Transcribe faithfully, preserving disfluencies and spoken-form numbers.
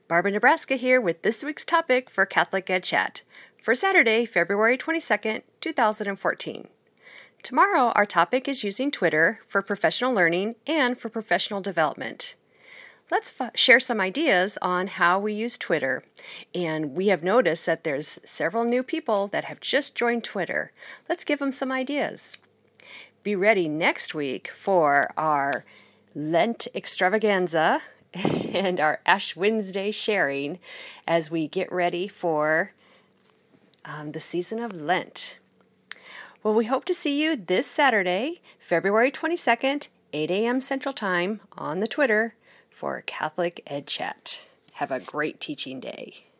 Barbara Nebraska here with this week's topic for Catholic Ed Chat for Saturday, February twenty-second, two thousand fourteen. Tomorrow, our topic is using Twitter for professional learning and for professional development. Let's f- share some ideas on how we use Twitter. And we have noticed that there's several new people that have just joined Twitter. Let's give them some ideas. Be ready next week for our Lent extravaganza and our Ash Wednesday sharing as we get ready for um, the season of Lent. Well, we hope to see you this Saturday, February twenty-second, eight a.m. Central Time on the Twitter for Catholic Ed Chat. Have a great teaching day.